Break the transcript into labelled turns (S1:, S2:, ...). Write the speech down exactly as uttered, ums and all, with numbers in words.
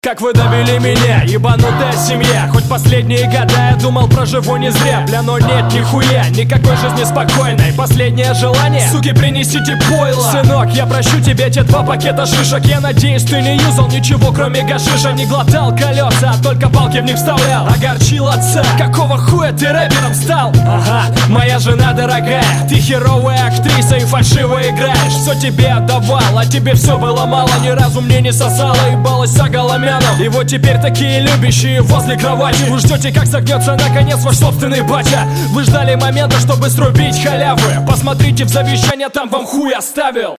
S1: Как вы довели меня, ебанутая семья. Хоть последние года я думал, проживу не зря. Бля, но нет нихуя, никакой жизни спокойной. Последнее желание, суки, принесите пойло. Сынок, я прощу тебе те два пакета шишек. Я надеюсь, ты не юзал ничего, кроме гашиша. Не глотал колеса, а только палки в них вставлял. Огорчил отца, какого хуя ты рэпером стал? Ага, моя жена дорогая, ты херовая актриса и фальшиво играешь. Все тебе отдавал, а тебе все было мало. Ни разу мне не сосало, ебалась за голомя. И вот теперь такие любящие возле кровати. Вы ждете, как загнется наконец ваш собственный батя. Вы ждали момента, чтобы срубить халявы. Посмотрите в завещание, там вам хуй оставил.